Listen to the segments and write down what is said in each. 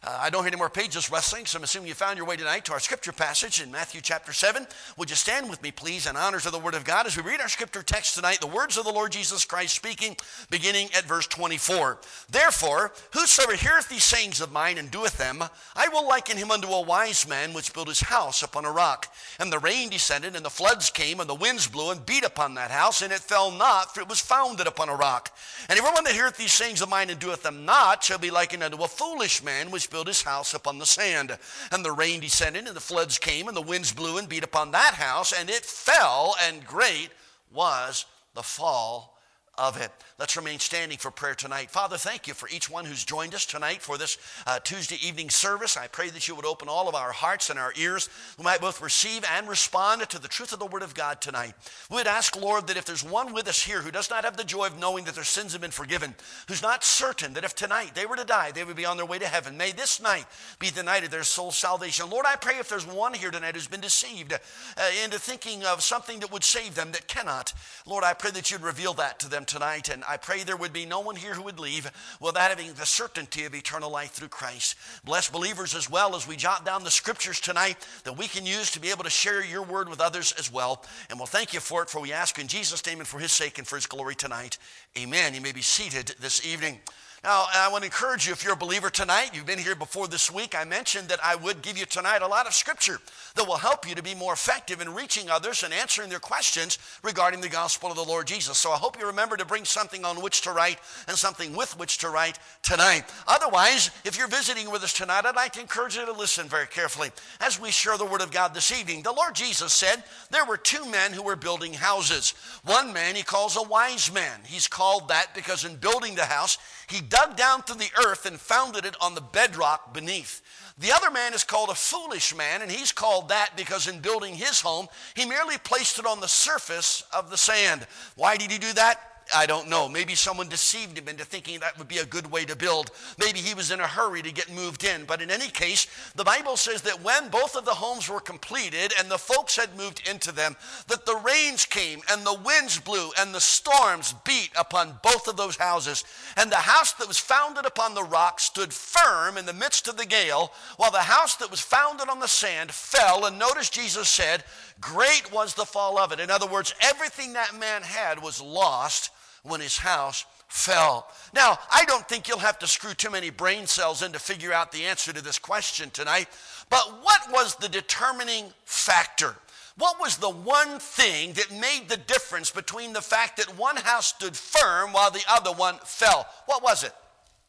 I don't hear any more pages rustling, so I'm assuming you found your way tonight to our scripture passage in Matthew chapter 7. Would you stand with me, please, in honor of the word of God as we read our scripture text tonight, the words of the Lord Jesus Christ speaking, beginning at verse 24. Therefore, whosoever heareth these sayings of mine and doeth them, I will liken him unto a wise man which built his house upon a rock. And the rain descended, and the floods came, and the winds blew and beat upon that house, and it fell not, for it was founded upon a rock. And everyone that heareth these sayings of mine and doeth them not shall be likened unto a foolish man which built his house upon the sand. And the rain descended, and the floods came, and the winds blew and beat upon that house, and it fell, and great was the fall of it. Let's remain standing for prayer tonight. Father, thank you for each one who's joined us tonight for this Tuesday evening service. I pray that you would open all of our hearts and our ears. We might both receive and respond to the truth of the word of God tonight. We would ask, Lord, that if there's one with us here who does not have the joy of knowing that their sins have been forgiven, who's not certain that if tonight they were to die, they would be on their way to heaven, may this night be the night of their soul's salvation. Lord, I pray if there's one here tonight who's been deceived into thinking of something that would save them that cannot, Lord, I pray that you'd reveal that to them tonight. And I pray there would be no one here who would leave without having the certainty of eternal life through Christ. Bless believers as well as we jot down the scriptures tonight that we can use to be able to share your word with others as well. And we'll thank you for it, for we ask in Jesus' name and for his sake and for his glory tonight. Amen. You may be seated this evening. Now, I want to encourage you, if you're a believer tonight, you've been here before this week, I mentioned that I would give you tonight a lot of scripture that will help you to be more effective in reaching others and answering their questions regarding the gospel of the Lord Jesus. So I hope you remember to bring something on which to write and something with which to write tonight. Otherwise, if you're visiting with us tonight, I'd like to encourage you to listen very carefully as we share the word of God this evening. The Lord Jesus said there were two men who were building houses. One man he calls a wise man. He's called that because in building the house, he dug down through the earth and founded it on the bedrock beneath. The other man is called a foolish man, and he's called that because in building his home, he merely placed it on the surface of the sand. Why did he do that? I don't know. Maybe someone deceived him into thinking that would be a good way to build. Maybe he was in a hurry to get moved in. But in any case, the Bible says that when both of the homes were completed and the folks had moved into them, that the rains came and the winds blew and the storms beat upon both of those houses. And the house that was founded upon the rock stood firm in the midst of the gale, while the house that was founded on the sand fell. And notice Jesus said, great was the fall of it. In other words, everything that man had was lost when his house fell. Now, I don't think you'll have to screw too many brain cells in to figure out the answer to this question tonight, but what was the determining factor? What was the one thing that made the difference between the fact that one house stood firm while the other one fell? What was it?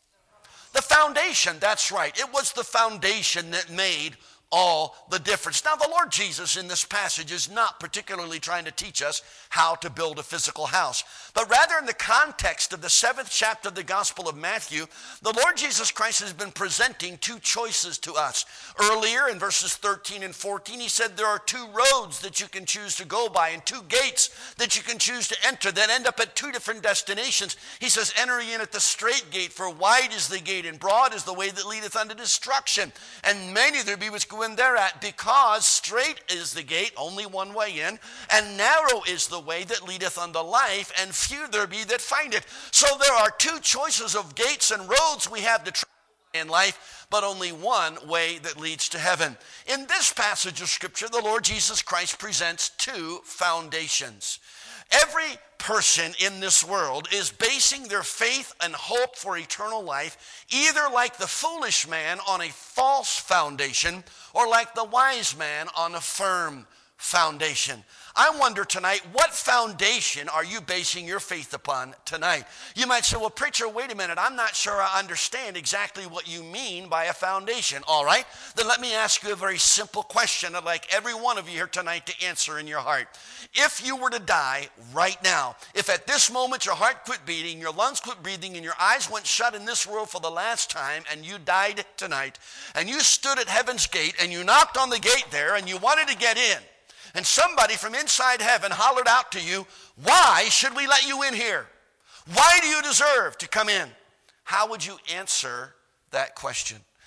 The foundation, that's right. It was the foundation that made all the difference. Now, the Lord Jesus in this passage is not particularly trying to teach us how to build a physical house, but rather in the context of the 7th chapter of the Gospel of Matthew, the Lord Jesus Christ has been presenting two choices to us. Earlier in verses 13 and 14, he said there are two roads that you can choose to go by and two gates that you can choose to enter that end up at two different destinations. He says, enter ye in at the straight gate, for wide is the gate and broad is the way that leadeth unto destruction, and many there be which go in thereat, because straight is the gate, only one way in, and narrow is the way that leadeth unto life, and few there be that find it. So there are two choices of gates and roads we have to travel in life, but only one way that leads to heaven. In this passage of Scripture, the Lord Jesus Christ presents two foundations. Every person in this world is basing their faith and hope for eternal life either like the foolish man on a false foundation or like the wise man on a firm foundation. I wonder tonight, what foundation are you basing your faith upon tonight? You might say, well, preacher, wait a minute. I'm not sure I understand exactly what you mean by a foundation. All right, then let me ask you a very simple question I'd like every one of you here tonight to answer in your heart. If you were to die right now, if at this moment your heart quit beating, your lungs quit breathing, and your eyes went shut in this world for the last time, and you died tonight, and you stood at heaven's gate, and you knocked on the gate there, and you wanted to get in, and somebody from inside heaven hollered out to you, why should we let you in here? Why do you deserve to come in? How would you answer that question?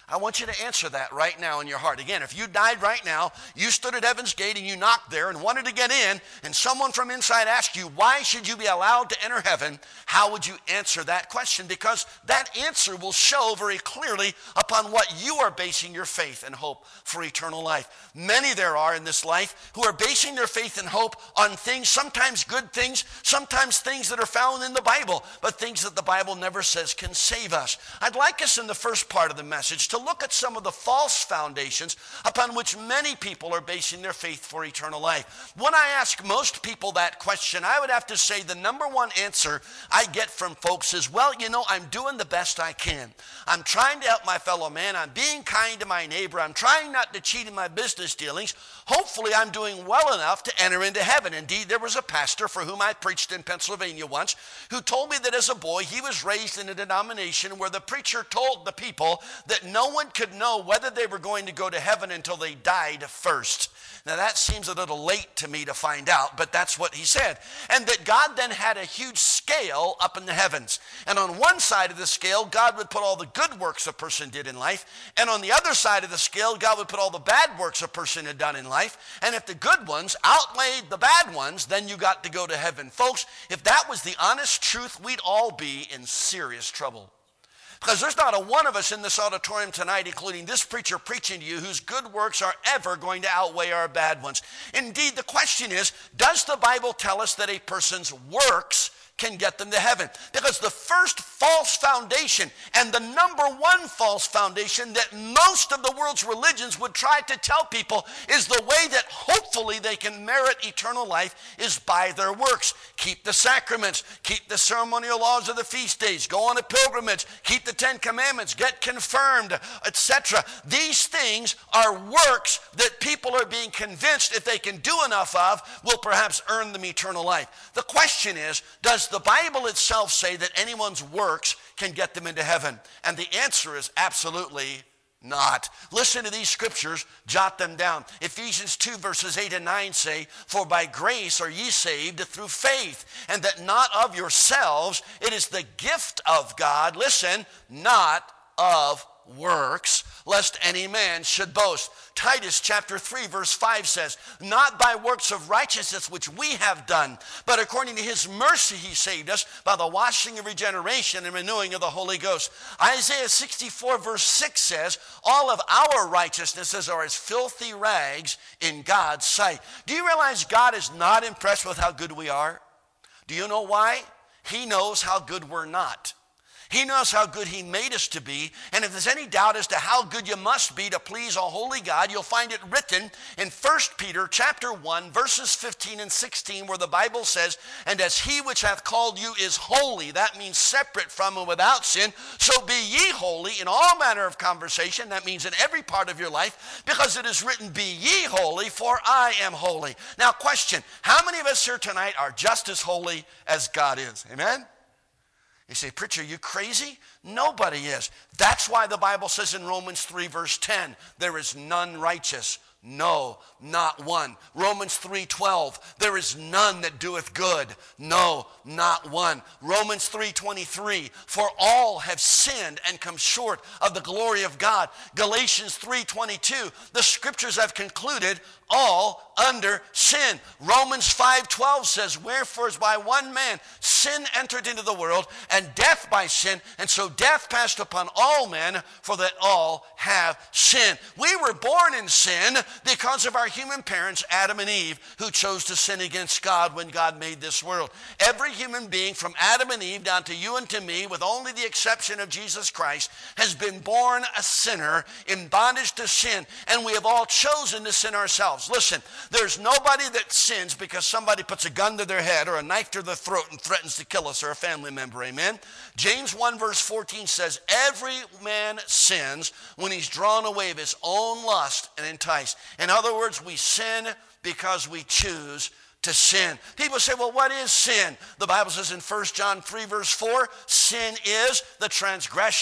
I want you to answer that right now in your heart. Again, if you died right now, you stood at heaven's gate and you knocked there and wanted to get in, and someone from inside asked you, why should you be allowed to enter heaven? How would you answer that question? Because that answer will show very clearly upon what you are basing your faith and hope for eternal life. Many there are in this life who are basing their faith and hope on things, sometimes good things, sometimes things that are found in the Bible, but things that the Bible never says can save us. I'd like us in the first part of the message to look at some of the false foundations upon which many people are basing their faith for eternal life. When I ask most people that question, I would have to say the number one answer I get from folks is, well, I'm doing the best I can. I'm trying to help my fellow man. I'm being kind to my neighbor. I'm trying not to cheat in my business dealings. Hopefully, I'm doing well enough to enter into heaven. Indeed, there was a pastor for whom I preached in Pennsylvania once who told me that as a boy, he was raised in a denomination where the preacher told the people that no one could know whether they were going to go to heaven until they died first. Now that seems a little late to me to find out, but that's what he said. And that God then had a huge scale up in the heavens. And on one side of the scale, God would put all the good works a person did in life. And on the other side of the scale, God would put all the bad works a person had done in life. And if the good ones outweighed the bad ones, then you got to go to heaven. Folks, if that was the honest truth, we'd all be in serious trouble. Because there's not a one of us in this auditorium tonight, including this preacher preaching to you, whose good works are ever going to outweigh our bad ones. Indeed, the question is, does the Bible tell us that a person's works can get them to heaven? Because the first false foundation and the number one false foundation that most of the world's religions would try to tell people is the way that hopefully they can merit eternal life is by their works. Keep the sacraments, keep the ceremonial laws of the feast days, go on a pilgrimage, keep the 10 Commandments, get confirmed, etc. These things are works that people are being convinced if they can do enough of will perhaps earn them eternal life. The question is, does the Bible itself say that anyone's works can get them into heaven? And the answer is absolutely not. Listen to these scriptures, jot them down. Ephesians 2 verses 8 and 9 say, for by grace are ye saved through faith, and that not of yourselves, it is the gift of God, listen, not of works, lest any man should boast. Titus chapter 3 verse 5 says, not by works of righteousness which we have done, but according to his mercy he saved us by the washing of regeneration and renewing of the Holy Ghost. Isaiah 64 verse 6 says, all of our righteousnesses are as filthy rags in God's sight. Do you realize God is not impressed with how good we are? Do you know why? He knows how good we're not. He knows how good he made us to be, and if there's any doubt as to how good you must be to please a holy God, you'll find it written in 1 Peter chapter 1, verses 15 and 16, where the Bible says, and as he which hath called you is holy, that means separate from and without sin, so be ye holy in all manner of conversation, that means in every part of your life, because it is written, be ye holy, for I am holy. Now question, how many of us here tonight are just as holy as God is? Amen? You say, preacher, are you crazy? Nobody is. That's why the Bible says in Romans 3 verse 10, there is none righteous. No, not one. Romans 3:12, there is none that doeth good. No, not one. Romans 3:23, for all have sinned and come short of the glory of God. Galatians 3:22, the scriptures have concluded all under sin. Romans 5:12 says, wherefore as by one man sin entered into the world, and death by sin, and so death passed upon all men, for that all have sinned. We were born in sin because of our human parents, Adam and Eve, who chose to sin against God when God made this world. Every human being from Adam and Eve down to you and to me, with only the exception of Jesus Christ, has been born a sinner in bondage to sin, and we have all chosen to sin ourselves. Listen, there's nobody that sins because somebody puts a gun to their head or a knife to their throat and threatens to kill us or a family member, amen? James 1 verse 14 says, every man sins when he's drawn away of his own lust and enticed. In other words, we sin because we choose to sin. People say, well, what is sin? The Bible says in 1 John 3 verse 4, sin is the transgression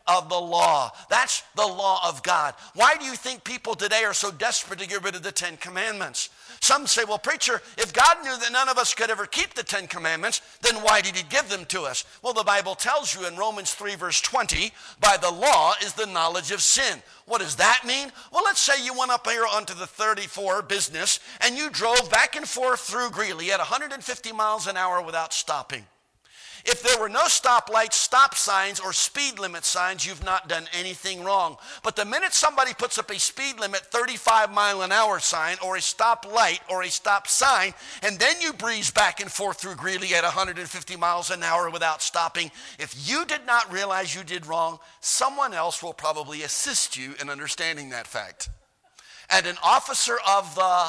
of the law. That's the law of God. Why do you think people today are so desperate to get rid of the 10 Commandments? Some say, well, preacher, if God knew that none of us could ever keep the 10 Commandments, then why did he give them to us? Well, the Bible tells you in Romans 3 verse 20, by the law is the knowledge of sin. What does that mean? Well, let's say you went up here onto the 34 business and you drove back and forth through Greeley at 150 miles an hour without stopping. If there were no stoplights, stop signs, or speed limit signs, you've not done anything wrong. But the minute somebody puts up a speed limit 35-mile-an-hour sign or a stop light or a stop sign, and then you breeze back and forth through Greeley at 150 miles an hour without stopping, if you did not realize you did wrong, someone else will probably assist you in understanding that fact. And an officer of the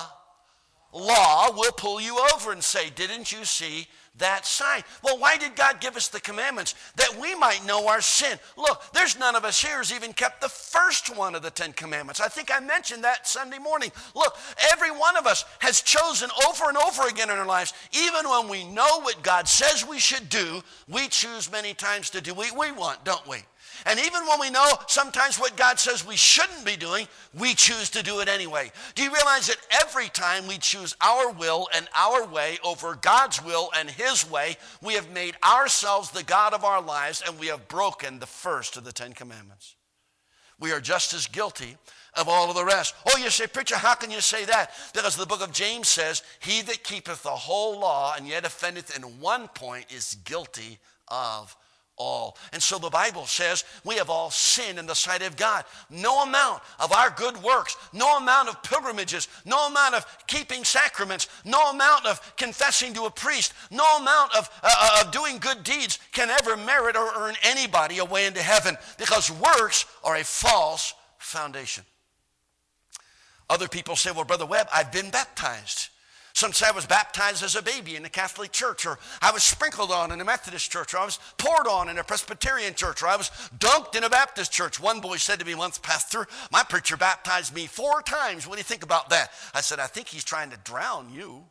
law will pull you over and say, didn't you see that sign? Well, why did God give us the commandments? That we might know our sin. Look, there's none of us here who's even kept the first one of the 10 Commandments. I think I mentioned that Sunday morning. Look, every one of us has chosen over and over again in our lives, even when we know what God says we should do, we choose many times to do what we want, don't we? And even when we know sometimes what God says we shouldn't be doing, we choose to do it anyway. Do you realize that every time we choose our will and our way over God's will and his way, we have made ourselves the God of our lives and we have broken the first of the 10 Commandments. We are just as guilty of all of the rest. Oh, you say, preacher, how can you say that? Because the book of James says, he that keepeth the whole law and yet offendeth in one point is guilty of all. And so the Bible says we have all sinned in the sight of God. No amount of our good works, no amount of pilgrimages, no amount of keeping sacraments, no amount of confessing to a priest, no amount of doing good deeds can ever merit or earn anybody a way into heaven, because works are a false foundation. Other people say, well, Brother Webb, I've been baptized. Some say I was baptized as a baby in the Catholic Church, or I was sprinkled on in a Methodist church, or I was poured on in a Presbyterian church, or I was dunked in a Baptist church. One boy said to me once, Pastor, my preacher baptized me 4 times. What do you think about that? I said, I think he's trying to drown you.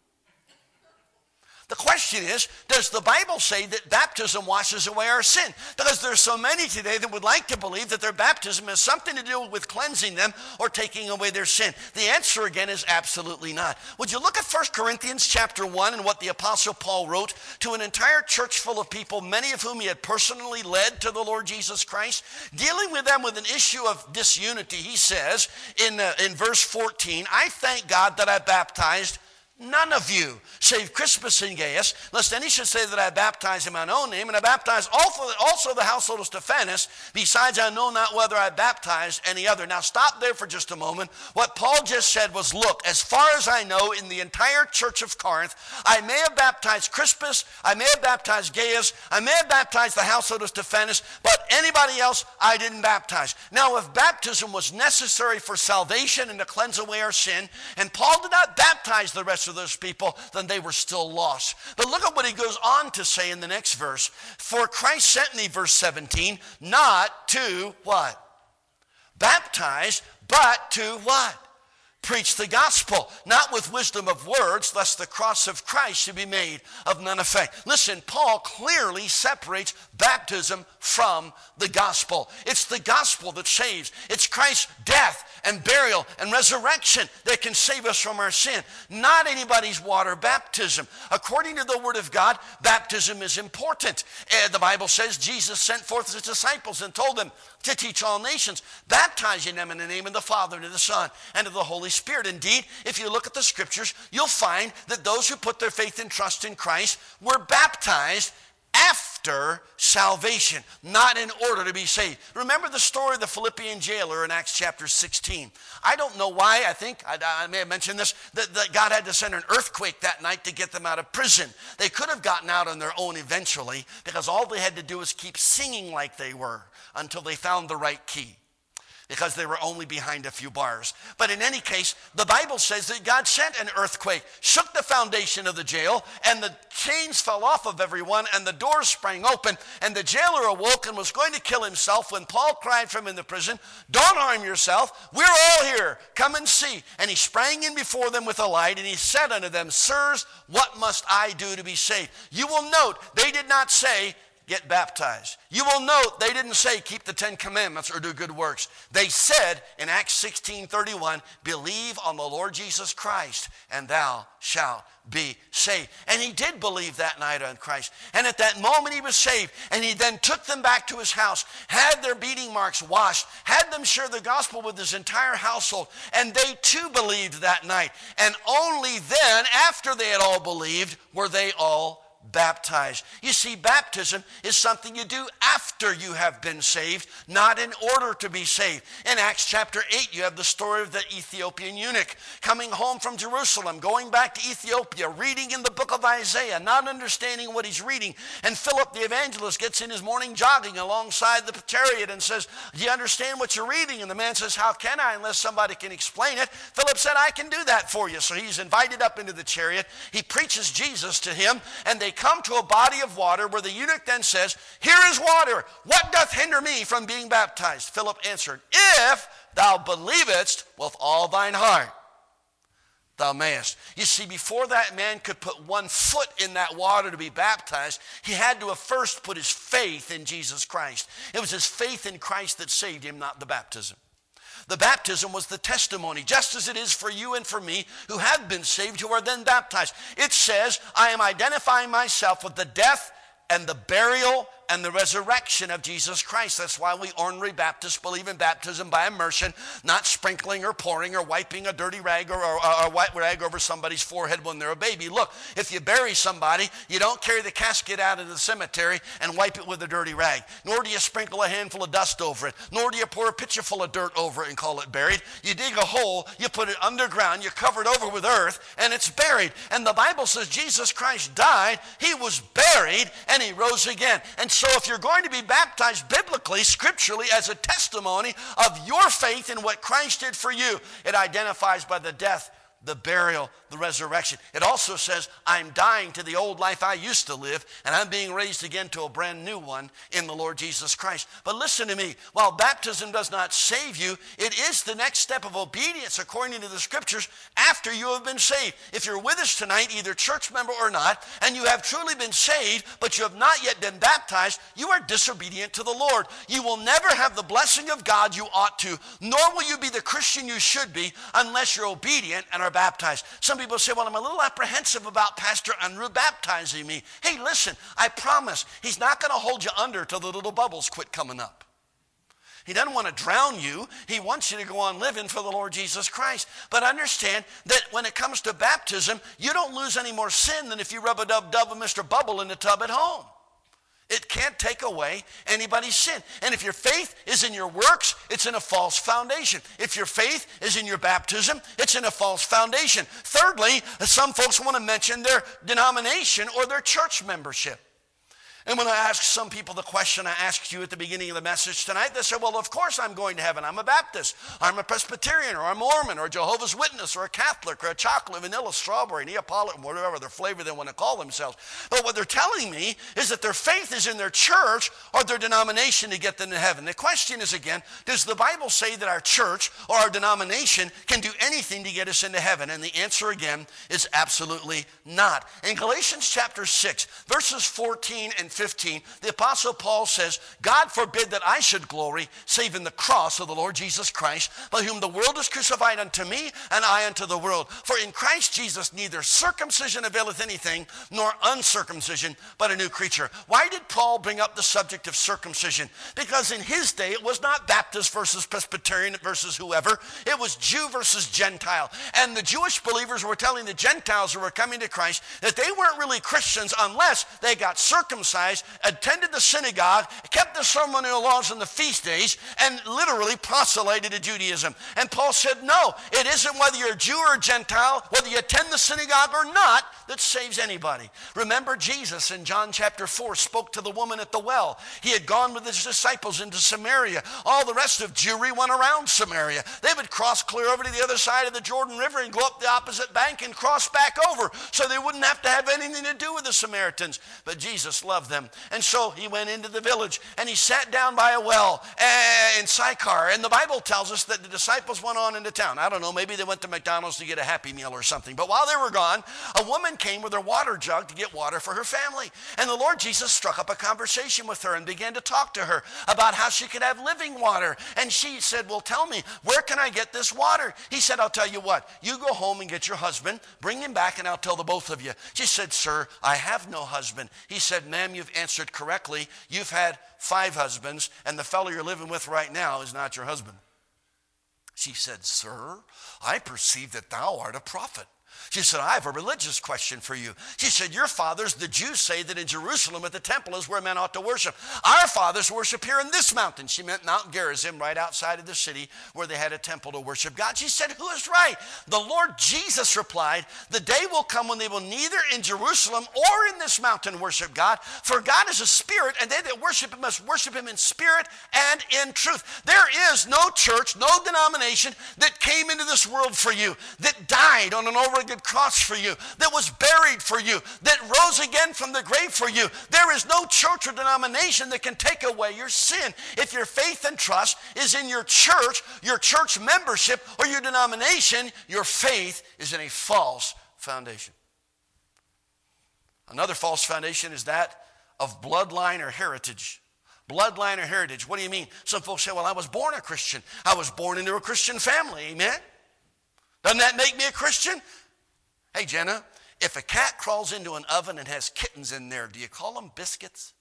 The question is, does the Bible say that baptism washes away our sin? Because there's so many today that would like to believe that their baptism has something to do with cleansing them or taking away their sin. The answer again is absolutely not. Would you look at 1 Corinthians chapter 1 and what the Apostle Paul wrote to an entire church full of people, many of whom he had personally led to the Lord Jesus Christ, dealing with them with an issue of disunity. He says in verse 14, I thank God that I baptized none of you, save Crispus and Gaius, lest any should say that I baptize in mine own name, and I baptize also the household of Stephanas. Besides, I know not whether I baptized any other. Now stop there for just a moment. What Paul just said was, look, as far as I know, in the entire church of Corinth, I may have baptized Crispus, I may have baptized Gaius, I may have baptized the household of Stephanas, but anybody else I didn't baptize. Now, if baptism was necessary for salvation and to cleanse away our sin, and Paul did not baptize the rest of those people, then they were still lost. But look at what he goes on to say in the next verse. For Christ sent me, verse 17, not to what? Baptize, but to what? Preach the gospel, not with wisdom of words, lest the cross of Christ should be made of none effect. Listen, Paul clearly separates baptism from the gospel. It's the gospel that saves. It's Christ's death and burial and resurrection that can save us from our sin, not anybody's water baptism. According to the Word of God, baptism is important. The Bible says Jesus sent forth his disciples and told them to teach all nations, baptizing them in the name of the Father and of the Son and of the Holy Spirit. Indeed, if you look at the scriptures, you'll find that those who put their faith and trust in Christ were baptized after salvation, not in order to be saved. Remember the story of the Philippian jailer in Acts chapter 16. I don't know why, I think, I may have mentioned this, that God had to send an earthquake that night to get them out of prison. They could have gotten out on their own eventually, because all they had to do was keep singing like they were until they found the right key, because they were only behind a few bars. But in any case, the Bible says that God sent an earthquake, shook the foundation of the jail, and the chains fell off of everyone, and the doors sprang open, and the jailer awoke and was going to kill himself when Paul cried from in the prison, don't harm yourself, we're all here, come and see. And he sprang in before them with a light, and he said unto them, sirs, what must I do to be saved? You will note, they did not say, get baptized. You will note they didn't say keep the 10 commandments or do good works. They said in Acts 16:31, believe on the Lord Jesus Christ and thou shalt be saved. And he did believe that night on Christ. And at that moment he was saved. And he then took them back to his house, had their beating marks washed, had them share the gospel with his entire household. And they too believed that night. And only then, after they had all believed, were they all baptized. You see, baptism is something you do after you have been saved, not in order to be saved. In Acts chapter 8, you have the story of the Ethiopian eunuch coming home from Jerusalem, going back to Ethiopia, reading in the book of Isaiah, not understanding what he's reading. And Philip the evangelist gets in his morning jogging alongside the chariot and says, do you understand what you're reading? And the man says, how can I unless somebody can explain it? Philip said, I can do that for you. So he's invited up into the chariot. He preaches Jesus to him, and they come to a body of water where the eunuch then says, here is water. What doth hinder me from being baptized? Philip answered, if thou believest with all thine heart, thou mayest. You see, before that man could put one foot in that water to be baptized, he had to have first put his faith in Jesus Christ. It was his faith in Christ that saved him, not the baptism. The baptism was the testimony, just as it is for you and for me who have been saved, who are then baptized. It says, I am identifying myself with the death and the burial and the resurrection of Jesus Christ. That's why we ordinary Baptists believe in baptism by immersion, not sprinkling or pouring or wiping a dirty rag or a white rag over somebody's forehead when they're a baby. Look, if you bury somebody, you don't carry the casket out into the cemetery and wipe it with a dirty rag. Nor do you sprinkle a handful of dust over it. Nor do you pour a pitcher full of dirt over it and call it buried. You dig a hole, you put it underground, you cover it over with earth, and it's buried. And the Bible says Jesus Christ died, he was buried, and he rose again. And so if you're going to be baptized biblically, scripturally, as a testimony of your faith in what Christ did for you, it identifies by the death, the burial, the resurrection. It also says, I'm dying to the old life I used to live, and I'm being raised again to a brand new one in the Lord Jesus Christ. But listen to me, while baptism does not save you, it is the next step of obedience according to the scriptures after you have been saved. If you're with us tonight, either church member or not, and you have truly been saved, but you have not yet been baptized, you are disobedient to the Lord. You will never have the blessing of God you ought to, nor will you be the Christian you should be unless you're obedient and are baptized. Some people say, well, I'm a little apprehensive about Pastor Unruh baptizing me. Hey, listen, I promise he's not going to hold you under till the little bubbles quit coming up. He doesn't want to drown you. He wants you to go on living for the Lord Jesus Christ. But understand that when it comes to baptism, you don't lose any more sin than if you rub a dub-dub of Mr. Bubble in the tub at home. It can't take away anybody's sin. And if your faith is in your works, it's in a false foundation. If your faith is in your baptism, it's in a false foundation. Thirdly, some folks want to mention their denomination or their church membership. And when I ask some people the question I asked you at the beginning of the message tonight, they say, well, of course I'm going to heaven. I'm a Baptist, I'm a Presbyterian, or a Mormon, or a Jehovah's Witness, or a Catholic, or a chocolate, vanilla, strawberry, Neapolitan, whatever their flavor they want to call themselves. But what they're telling me is that their faith is in their church or their denomination to get them to heaven. The question is again, does the Bible say that our church or our denomination can do anything to get us into heaven? And the answer again is absolutely not. In Galatians chapter 6, verses 14 and 15, the Apostle Paul says, God forbid that I should glory, save in the cross of the Lord Jesus Christ, by whom the world is crucified unto me, and I unto the world. For in Christ Jesus neither circumcision availeth anything, nor uncircumcision, but a new creature. Why did Paul bring up the subject of circumcision? Because in his day, it was not Baptist versus Presbyterian versus whoever. It was Jew versus Gentile. And the Jewish believers were telling the Gentiles who were coming to Christ that they weren't really Christians unless they got circumcised, attended the synagogue, kept the ceremonial laws and the feast days, and literally proselyted to Judaism. And Paul said, no, it isn't whether you're a Jew or a Gentile, whether you attend the synagogue or not, that saves anybody. Remember, Jesus in John chapter 4 spoke to the woman at the well. He had gone with his disciples into Samaria. All the rest of Jewry went around Samaria. They would cross clear over to the other side of the Jordan River and go up the opposite bank and cross back over so they wouldn't have to have anything to do with the Samaritans. But Jesus loved them. them. And so he went into the village and he sat down by a well in Sychar. And the Bible tells us that the disciples went on into town. I don't know, maybe they went to McDonald's to get a Happy Meal or something. But while they were gone, a woman came with her water jug to get water for her family. And the Lord Jesus struck up a conversation with her and began to talk to her about how she could have living water. And she said, well, tell me, where can I get this water? He said, I'll tell you what, you go home and get your husband, bring him back, and I'll tell the both of you. She said, sir, I have no husband. He said, ma'am, you've answered correctly. You've had 5 husbands, and the fellow you're living with right now is not your husband. She said, sir, I perceive that thou art a prophet. She said, I have a religious question for you. She said, your fathers, the Jews, say that in Jerusalem at the temple is where men ought to worship. Our fathers worship here in this mountain. She meant Mount Gerizim, right outside of the city where they had a temple to worship God. She said, who is right? The Lord Jesus replied, the day will come when they will neither in Jerusalem or in this mountain worship God, for God is a spirit, and they that worship him must worship him in spirit and in truth. There is no church, no denomination that came into this world for you, that died on an overhead cross for you, that was buried for you, that rose again from the grave for you. There is no church or denomination that can take away your sin. If your faith and trust is in your church membership, or your denomination, your faith is in a false foundation. Another false foundation is that of bloodline or heritage. Bloodline or heritage. What do you mean? Some folks say, well, I was born a Christian. I was born into a Christian family. Amen? Doesn't that make me a Christian? Hey, Jenna, if a cat crawls into an oven and has kittens in there, do you call them biscuits?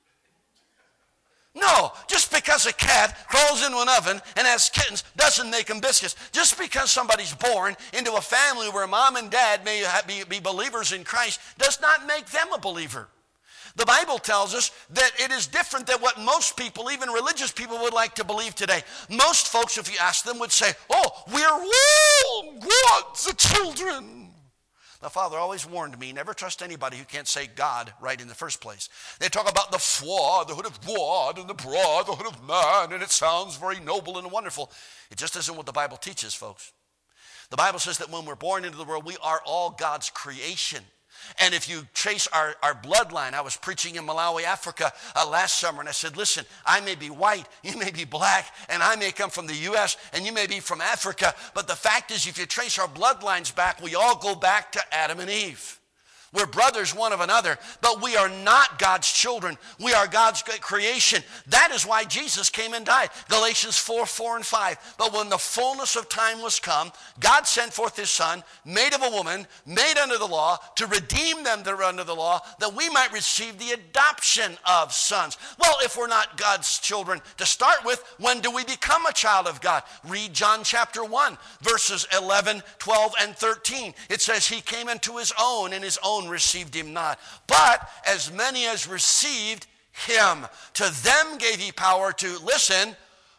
No, just because a cat crawls into an oven and has kittens doesn't make them biscuits. Just because somebody's born into a family where mom and dad may be believers in Christ does not make them a believer. The Bible tells us that it is different than what most people, even religious people, would like to believe today. Most folks, if you ask them, would say, oh, we're all God's children. The Father always warned me, never trust anybody who can't say God right in the first place. They talk about the fatherhood of God and the brotherhood of man, and it sounds very noble and wonderful. It just isn't what the Bible teaches, folks. The Bible says that when we're born into the world, we are all God's creation. And if you trace our bloodline, I was preaching in Malawi, Africa last summer, and I said, listen, I may be white, you may be black, and I may come from the U.S., and you may be from Africa, but the fact is, if you trace our bloodlines back, we all go back to Adam and Eve. We're brothers one of another, but we are not God's children. We are God's creation. That is why Jesus came and died. Galatians 4 and 5. But when the fullness of time was come, God sent forth his Son, made of a woman, made under the law, to redeem them that are under the law, that we might receive the adoption of sons. Well, if we're not God's children to start with, when do we become a child of God? Read John chapter 1, verses 11, 12, and 13. It says, he came into his own, and his own received him not. But as many as received him, to them gave he power to, listen,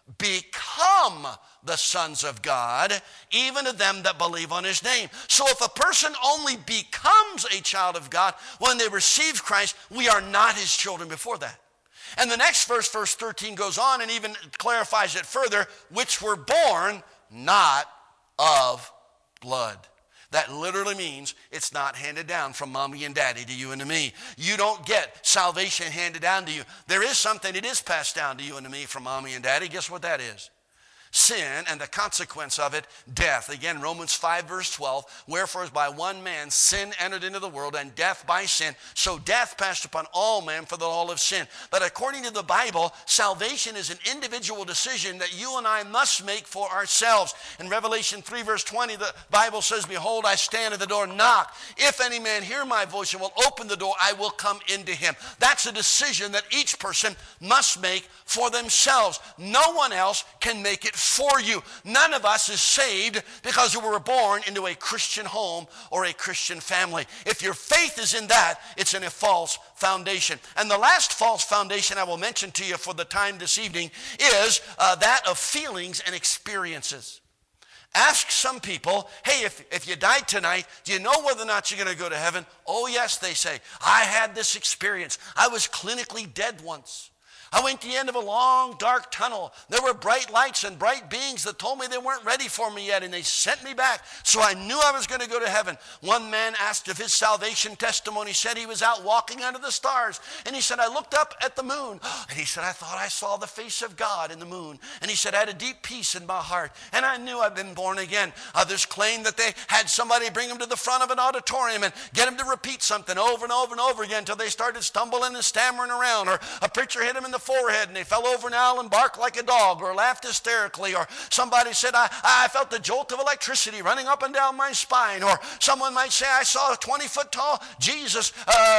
become the sons of God, even to them that believe on his name. So if a person only becomes a child of God when they receive Christ, we are not his children before that. And the next verse, verse 13, goes on and even clarifies it further, which were born not of blood. That literally means it's not handed down from mommy and daddy to you and to me. You don't get salvation handed down to you. There is something that is passed down to you and to me from mommy and daddy. Guess what that is? Sin, and the consequence of it, death. Again, Romans 5 verse 12, wherefore as by one man sin entered into the world, and death by sin, so death passed upon all men for the all of sin. But according to the Bible, salvation is an individual decision that you and I must make for ourselves. In Revelation 3 verse 20, the Bible says, behold, I stand at the door and knock. If any man hear my voice and will open the door, I will come into him. That's a decision that each person must make for themselves. No one else can make it for you. None of us is saved because we were born into a Christian home or a Christian family. If your faith is in that, it's in a false foundation. And the last false foundation I will mention to you for the time this evening is that of feelings and experiences. Ask some people, hey, if you died tonight, do you know whether or not you're going to go to heaven? Oh, yes, they say. I had this experience. I was clinically dead once. I went to the end of a long, dark tunnel. There were bright lights and bright beings that told me they weren't ready for me yet, and they sent me back. So I knew I was going to go to heaven. One man asked if his salvation testimony said he was out walking under the stars. And he said, I looked up at the moon. And he said, I thought I saw the face of God in the moon. And he said, I had a deep peace in my heart. And I knew I'd been born again. Others claimed that they had somebody bring them to the front of an auditorium and get them to repeat something over and over and over again until they started stumbling and stammering around. Or a preacher hit them in the forehead and they fell over now and barked like a dog or laughed hysterically, or somebody said I felt the jolt of electricity running up and down my spine, or someone might say I saw a 20-foot tall Jesus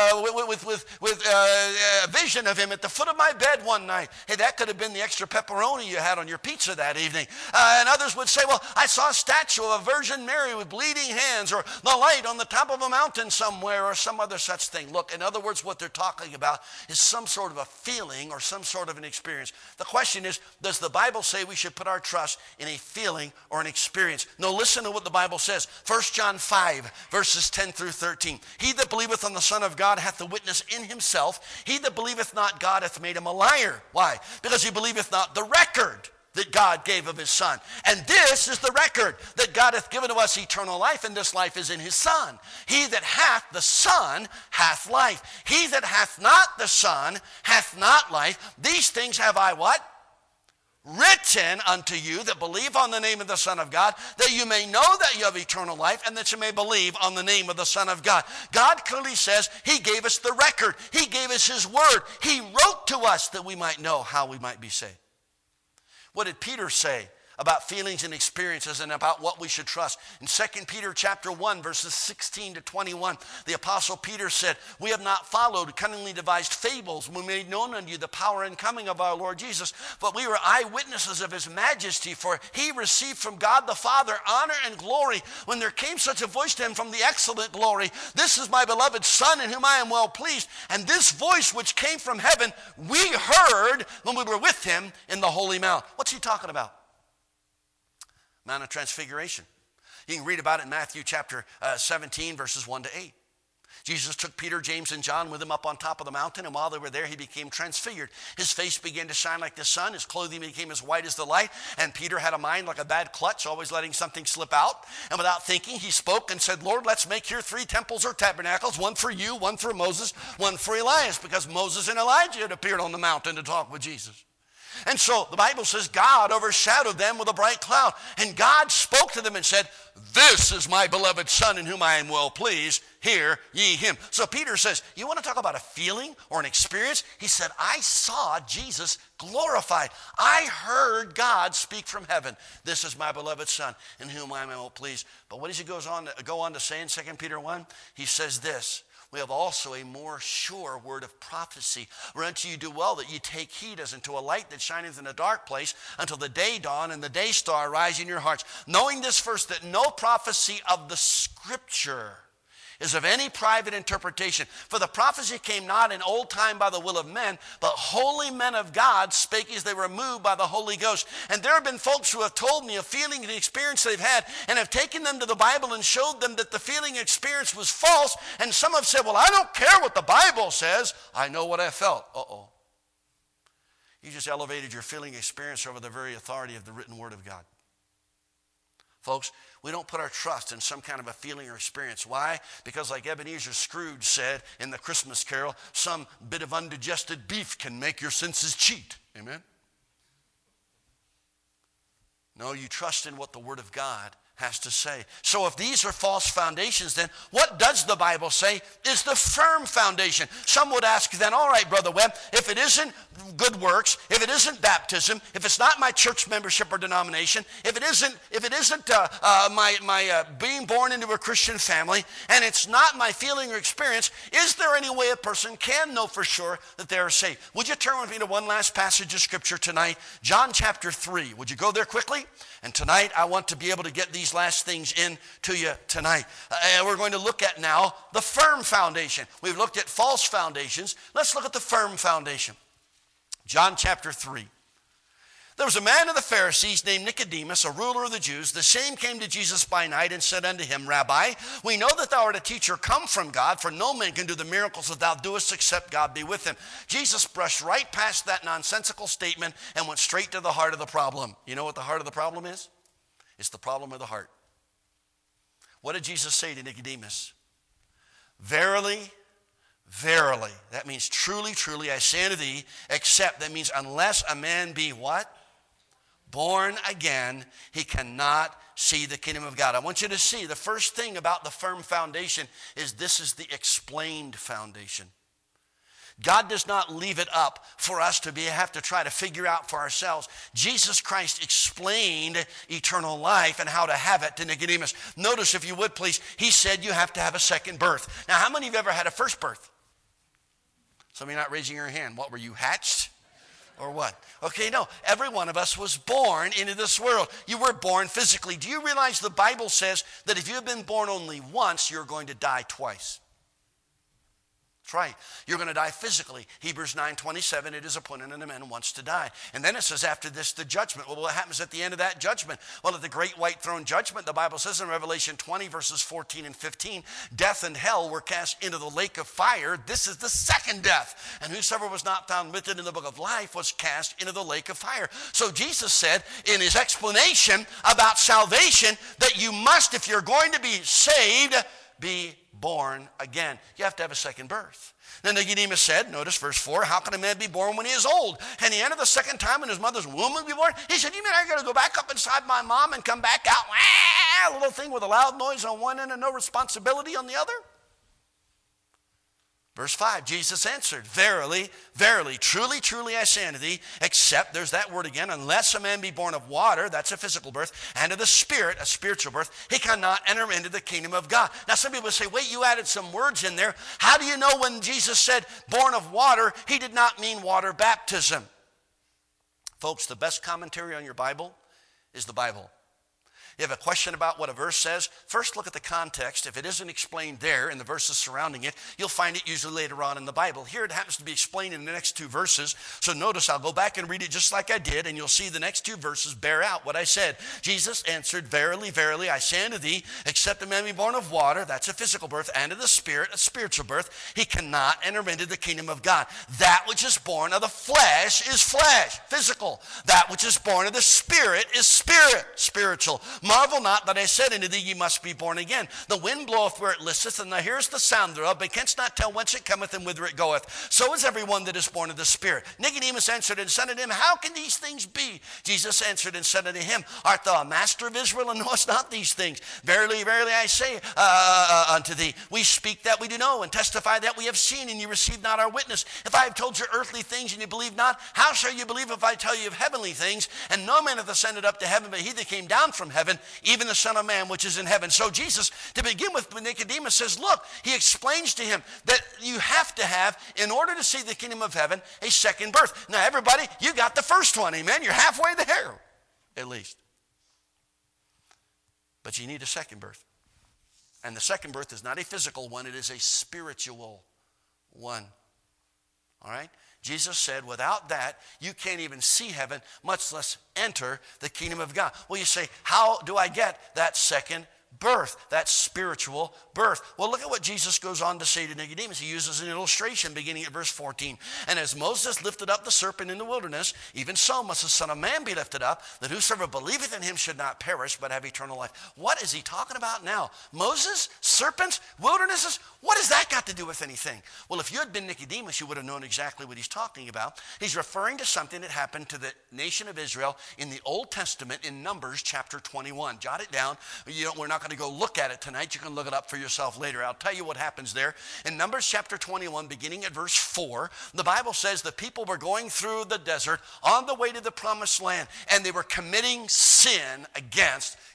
with a vision of him at the foot of my bed one night. Hey, that could have been the extra pepperoni you had on your pizza that evening. And others would say, well, I saw a statue of a Virgin Mary with bleeding hands, or the light on the top of a mountain somewhere, or some other such thing. Look, in other words, what they're talking about is some sort of a feeling or some sort of an experience. The question is, does the Bible say we should put our trust in a feeling or an experience? No, listen to what the Bible says. 1 John 5, verses 10 through 13. He that believeth on the Son of God hath the witness in himself. He that believeth not God hath made him a liar. Why? Because he believeth not the record that God gave of his Son. And this is the record, that God hath given to us eternal life, and this life is in his Son. He that hath the Son hath life. He that hath not the Son hath not life. These things have I what? Written unto you that believe on the name of the Son of God, that you may know that you have eternal life, and that you may believe on the name of the Son of God. God clearly says he gave us the record. He gave us his word. He wrote to us that we might know how we might be saved. What did Peter say about feelings and experiences and about what we should trust? In 2 Peter chapter 1, verses 16 to 21, the apostle Peter said, we have not followed cunningly devised fables when we made known unto you the power and coming of our Lord Jesus, but we were eyewitnesses of his majesty, for he received from God the Father honor and glory when there came such a voice to him from the excellent glory, this is my beloved Son in whom I am well pleased. And this voice which came from heaven we heard when we were with him in the Holy Mount. What's he talking about? Mount of Transfiguration. You can read about it in Matthew chapter 17, verses 1 to 8. Jesus took Peter, James, and John with him up on top of the mountain, and while they were there, he became transfigured. His face began to shine like the sun. His clothing became as white as the light, and Peter had a mind like a bad clutch, always letting something slip out. And without thinking, he spoke and said, Lord, let's make here 3 temples or tabernacles, one for you, one for Moses, one for Elias, because Moses and Elijah had appeared on the mountain to talk with Jesus. And so the Bible says God overshadowed them with a bright cloud. And God spoke to them and said, this is my beloved Son in whom I am well pleased. Hear ye him. So Peter says, you want to talk about a feeling or an experience? He said, I saw Jesus glorified. I heard God speak from heaven. This is my beloved Son in whom I am well pleased. But what does he go on to say in 2 Peter 1? He says this. We have also a more sure word of prophecy, whereunto you do well that ye take heed as unto a light that shineth in a dark place, until the day dawn and the day star rise in your hearts. Knowing this first, that no prophecy of the Scripture is of any private interpretation. For the prophecy came not in old time by the will of men, but holy men of God spake as they were moved by the Holy Ghost. And there have been folks who have told me a feeling and experience they've had, and have taken them to the Bible and showed them that the feeling experience was false. And some have said, well, I don't care what the Bible says. I know what I felt. Uh-oh. You just elevated your feeling experience over the very authority of the written word of God. Folks, we don't put our trust in some kind of a feeling or experience. Why? Because like Ebenezer Scrooge said in the Christmas Carol, some bit of undigested beef can make your senses cheat. Amen? No, you trust in what the Word of God has to say. So if these are false foundations, then what does the Bible say is the firm foundation? Some would ask then, all right, Brother Webb, if it isn't good works, if it isn't baptism, if it's not my church membership or denomination, if it isn't my being born into a Christian family, and it's not my feeling or experience, is there any way a person can know for sure that they are saved? Would you turn with me to one last passage of Scripture tonight? John chapter 3. Would you go there quickly? And tonight I want to be able to get these last things in to you tonight. We're going to look at now the firm foundation. We've looked at false foundations. Let's look at the firm foundation. John chapter 3. There was a man of the Pharisees named Nicodemus, a ruler of the Jews. The same came to Jesus by night and said unto him, Rabbi, we know that thou art a teacher come from God, for no man can do the miracles that thou doest except God be with him. Jesus brushed right past that nonsensical statement and went straight to the heart of the problem. You know what the heart of the problem is? It's the problem of the heart. What did Jesus say to Nicodemus? Verily, verily. That means truly, truly, I say unto thee, except, that means unless a man be what? Born again, he cannot see the kingdom of God. I want you to see the first thing about the firm foundation is this is the explained foundation. God does not leave it up for us to have to try to figure out for ourselves. Jesus Christ explained eternal life and how to have it to Nicodemus. Notice, if you would please, he said you have to have a second birth. Now, how many of you ever had a first birth? Some of you not raising your hand. What, were you hatched? Or what? Okay, no. Every one of us was born into this world. You were born physically. Do you realize the Bible says that if you have been born only once, you're going to die twice? That's right. You're going to die physically. Hebrews 9:27, it is appointed unto man once to die. And then it says after this, the judgment. Well, what happens at the end of that judgment? Well, at the great white throne judgment, the Bible says in Revelation 20, verses 14 and 15, death and hell were cast into the lake of fire. This is the second death. And whosoever was not found written in the book of life was cast into the lake of fire. So Jesus said in his explanation about salvation that you must, if you're going to be saved, be born again. You have to have a second birth. Then Nicodemus said, notice verse 4, how can a man be born when he is old? And he entered the second time in his mother's womb and be born. He said, you mean I got to go back up inside my mom and come back out? A little thing with a loud noise on one end and no responsibility on the other? Verse 5, Jesus answered, verily, verily, truly, truly, I say unto thee, except, there's that word again, unless a man be born of water, that's a physical birth, and of the Spirit, a spiritual birth, he cannot enter into the kingdom of God. Now some people say, wait, you added some words in there. How do you know when Jesus said born of water, he did not mean water baptism? Folks, the best commentary on your Bible is the Bible. You have a question about what a verse says, first look at the context. If it isn't explained there in the verses surrounding it, you'll find it usually later on in the Bible. Here it happens to be explained in the next two verses. So notice I'll go back and read it just like I did, and you'll see the next two verses bear out what I said. Jesus answered, verily, verily, I say unto thee, except a man be born of water, that's a physical birth, and of the Spirit, a spiritual birth, he cannot enter into the kingdom of God. That which is born of the flesh is flesh, physical. That which is born of the Spirit is spirit, spiritual. Marvel not that I said unto thee, ye must be born again. The wind bloweth where it listeth, and thou hearest the sound thereof, but canst not tell whence it cometh and whither it goeth. So is every one that is born of the Spirit. Nicodemus answered and said unto him, how can these things be? Jesus answered and said unto him, art thou a master of Israel, and knowest not these things? Verily, verily, I say unto thee, we speak that we do know, and testify that we have seen, and ye receive not our witness. If I have told you earthly things, and you believe not, how shall you believe if I tell you of heavenly things? And no man hath ascended up to heaven, but he that came down from heaven, even the Son of Man which is in heaven. So Jesus, to begin with Nicodemus, says, look, he explains to him that you have to have, in order to see the kingdom of heaven, a second birth. Now everybody, you got the first one, amen? You're halfway there, at least. But you need a second birth. And the second birth is not a physical one, it is a spiritual one. All right? Jesus said, without that, you can't even see heaven, much less enter the kingdom of God. Well, you say, how do I get that second birth, that spiritual birth? Well, look at what Jesus goes on to say to Nicodemus. He uses an illustration beginning at verse 14. And as Moses lifted up the serpent in the wilderness, even so must the Son of Man be lifted up, that whosoever believeth in him should not perish, but have eternal life. What is he talking about now? Moses, serpents, wildernesses? What has that got to do with anything? Well, if you had been Nicodemus, you would have known exactly what he's talking about. He's referring to something that happened to the nation of Israel in the Old Testament in Numbers chapter 21. Jot it down. We're not going to go look at it tonight. You can look it up for yourself later. I'll tell you what happens there. In Numbers chapter 21, beginning at verse 4, the Bible says the people were going through the desert on the way to the promised land, and they were committing sin against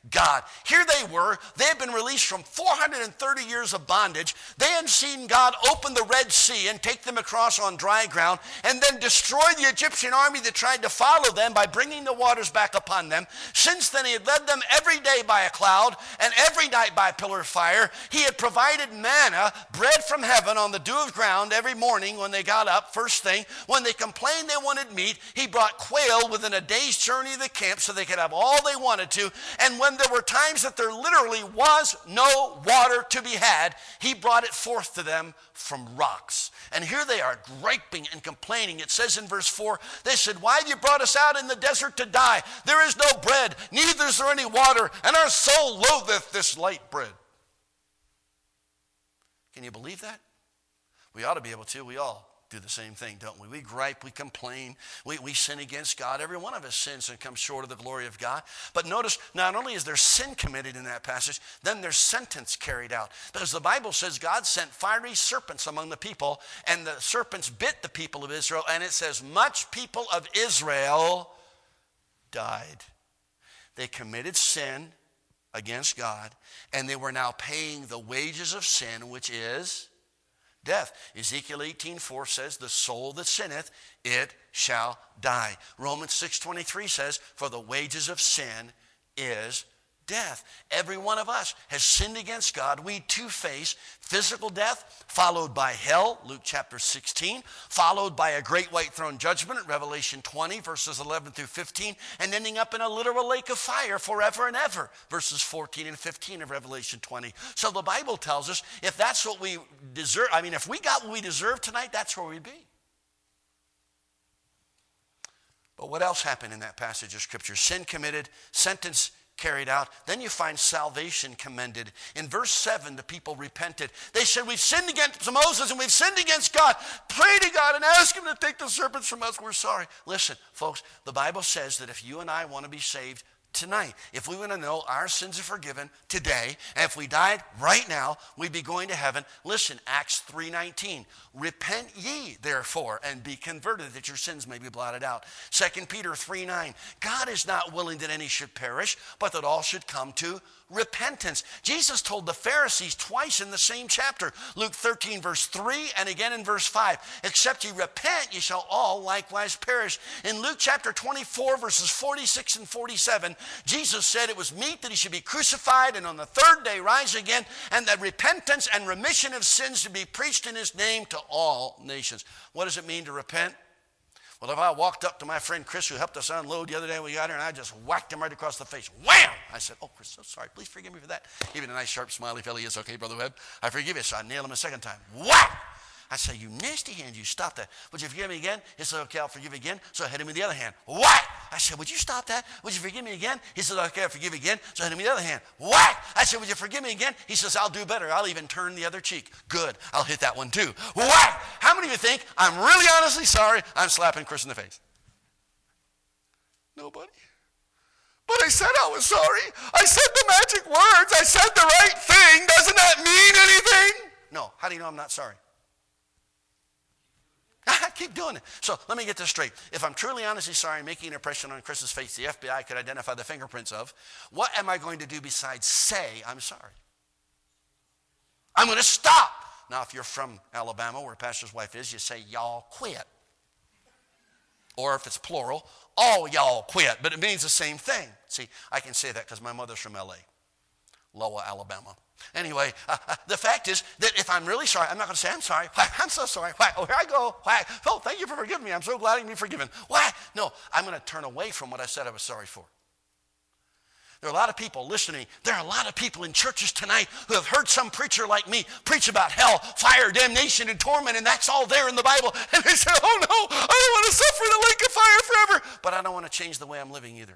God. Here they were. They had been released from 430 years of bondage. They had seen God open the Red Sea and take them across on dry ground and then destroy the Egyptian army that tried to follow them by bringing the waters back upon them. Since then, he had led them every day by a cloud and every night by a pillar of fire. He had provided manna, bread from heaven on the dew of ground every morning when they got up, first thing. When they complained they wanted meat, he brought quail within a day's journey of the camp so they could have all they wanted to. And when there were times that there literally was no water to be had, he brought it forth to them from rocks. And here they are griping and complaining. It says in verse 4, they said, "Why have you brought us out in the desert to die? There is no bread, neither is there any water, and our soul loatheth this light bread." Can you believe that? We ought to be able to. We all do the same thing, don't we? We gripe, we complain, we sin against God. Every one of us sins and comes short of the glory of God. But notice, not only is there sin committed in that passage, then there's sentence carried out. Because the Bible says God sent fiery serpents among the people, and the serpents bit the people of Israel, and it says much people of Israel died. They committed sin against God, and they were now paying the wages of sin, which is death. Ezekiel 18:4 says, "The soul that sinneth, it shall die." Romans 6:23 says, "For the wages of sin is death." Every one of us has sinned against God. We too face physical death, followed by hell, Luke chapter 16, followed by a great white throne judgment, Revelation 20, verses 11 through 15, and ending up in a literal lake of fire forever and ever, verses 14 and 15 of Revelation 20. So the Bible tells us if that's what we deserve, if we got what we deserve tonight, that's where we'd be. But what else happened in that passage of Scripture? Sin committed, sentence carried out. Then you find salvation commended. In verse 7, the people repented. They said, "We've sinned against Moses and we've sinned against God. Pray to God and ask him to take the serpents from us. We're sorry." Listen, folks, the Bible says that if you and I want to be saved tonight, if we want to know our sins are forgiven today, and if we died right now, we'd be going to heaven. Listen, Acts 3:19, "Repent ye therefore and be converted that your sins may be blotted out." 2 Peter 3:9, "God is not willing that any should perish, but that all should come to repentance." Jesus told the Pharisees twice in the same chapter, Luke 13 verse 3 and again in verse 5, "Except ye repent, ye shall all likewise perish." In Luke chapter 24 verses 46 and 47, Jesus said it was meet that he should be crucified and on the third day rise again, and that repentance and remission of sins should be preached in his name to all nations. What does it mean to repent? Well, if I walked up to my friend Chris, who helped us unload the other day when we got here, and I just whacked him right across the face, wham! I said, "Oh, Chris, so sorry. Please forgive me for that." Even a nice, sharp, smiley fellow, "Yes, okay, Brother Webb, I forgive you." So I nailed him a second time. Whack! I said, "You nasty hand, you stop that. Would you forgive me again?" He said, "Okay, I'll forgive you again." So I hit him with the other hand. Whack! I said, "Would you stop that? Would you forgive me again?" He said, "Okay, I'll forgive you again." So I hit him with the other hand. Whack! I said, "Would you forgive me again?" He says, "I'll do better. I'll even turn the other cheek." Good. I'll hit that one too. Whack! How many of you think I'm really honestly sorry I'm slapping Chris in the face? Nobody. But I said I was sorry. I said the magic words. I said the right thing. Doesn't that mean anything? No. How do you know I'm not sorry? I keep doing it. So let me get this straight. If I'm truly honestly sorry, making an impression on Chris's face the FBI could identify the fingerprints of, what am I going to do besides say I'm sorry? I'm going to stop. Now, if you're from Alabama, where Pastor's wife is, you say, "Y'all quit." Or if it's plural, "All y'all quit." But it means the same thing. See, I can say that because my mother's from L.A., Loa, Alabama. Anyway, the fact is that if I'm really sorry, I'm not going to say, "I'm sorry. Why? I'm so sorry. Why? Oh, here I go. Why? Oh, thank you for forgiving me. I'm so glad I can be forgiven. Why?" No, I'm going to turn away from what I said I was sorry for. There are a lot of people listening. There are a lot of people in churches tonight who have heard some preacher like me preach about hell, fire, damnation, and torment, and that's all there in the Bible. And they say, "Oh no, I don't want to suffer in the lake of fire forever." But I don't want to change the way I'm living either.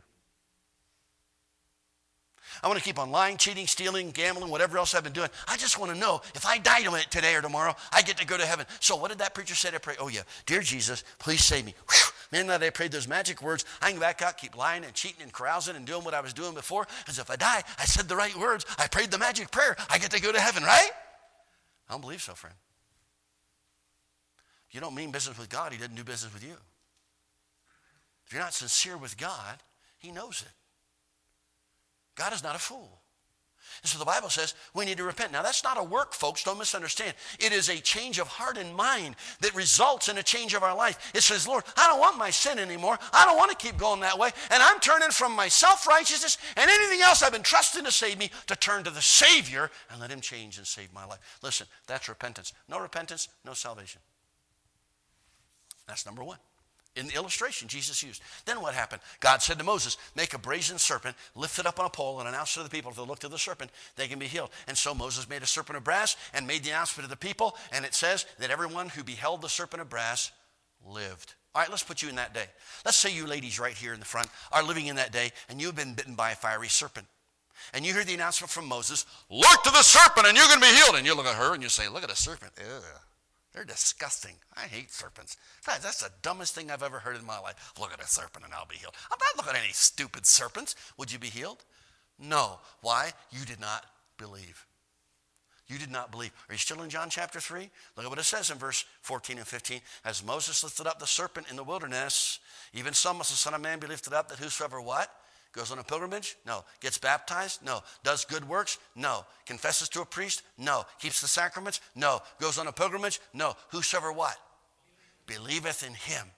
I want to keep on lying, cheating, stealing, gambling, whatever else I've been doing. I just want to know if I die today or tomorrow, I get to go to heaven. So what did that preacher say to pray? Oh yeah, "Dear Jesus, please save me." Whew. Man, now they prayed those magic words. I can back out, keep lying and cheating and carousing and doing what I was doing before. Because if I die, I said the right words. I prayed the magic prayer. I get to go to heaven, right? I don't believe so, friend. If you don't mean business with God, he doesn't do business with you. If you're not sincere with God, he knows it. God is not a fool. And so the Bible says we need to repent. Now, that's not a work, folks. Don't misunderstand. It is a change of heart and mind that results in a change of our life. It says, Lord, I don't want my sin anymore. I don't want to keep going that way. And I'm turning from my self-righteousness and anything else I've been trusting to save me to turn to the Savior and let him change and save my life. Listen, that's repentance. No repentance, no salvation. That's number one. In the illustration Jesus used. Then what happened? God said to Moses, make a brazen serpent, lift it up on a pole, and announce to the people, if they look to the serpent, they can be healed. And so Moses made a serpent of brass and made the announcement to the people, and it says that everyone who beheld the serpent of brass lived. All right, let's put you in that day. Let's say you ladies right here in the front are living in that day, and you've been bitten by a fiery serpent. And you hear the announcement from Moses, look to the serpent and you're going to be healed. And you look at her and you say, look at the serpent. Ugh. They're disgusting. I hate serpents. Guys, that's the dumbest thing I've ever heard in my life. Look at a serpent and I'll be healed. I'm not looking at any stupid serpents. Would you be healed? No. Why? You did not believe. You did not believe. Are you still in John chapter 3? Look at what it says in verse 14 and 15. As Moses lifted up the serpent in the wilderness, even so must the Son of Man be lifted up, that whosoever what? Goes on a pilgrimage? No. Gets baptized? No. Does good works? No. Confesses to a priest? No. Keeps the sacraments? No. Goes on a pilgrimage? No. Whosoever what? Believeth in him